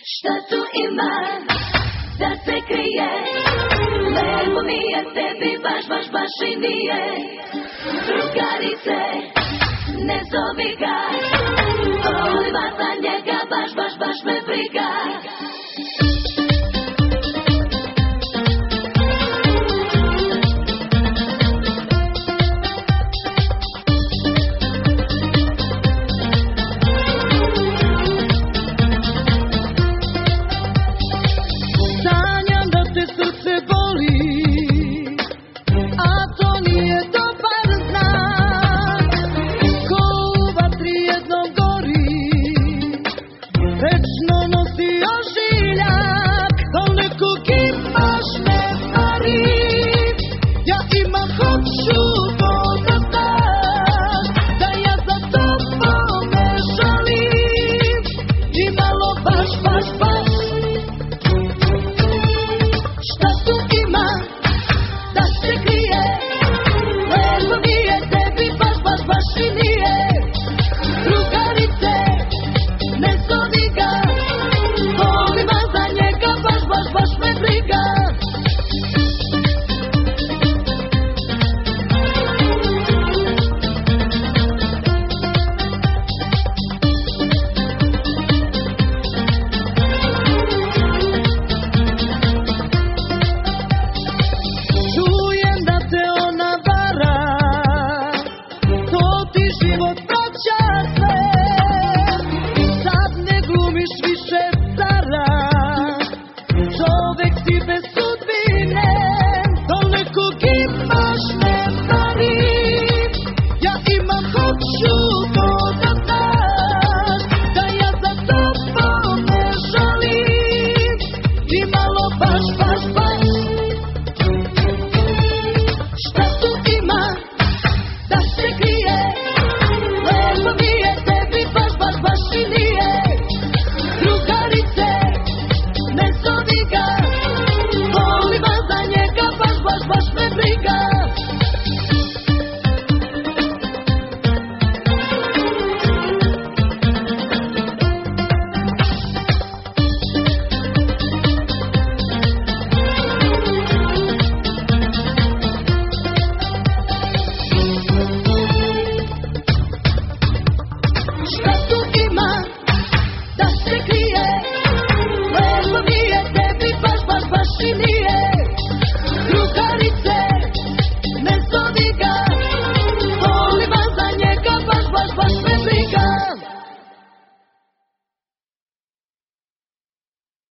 Šta tu ima da se krije? Lepo mi je, tebi baš i nije. Drugarice, ne zovi ga, volim vas za njega, baš me briga. Život vraća sve, sad ne glumiš više.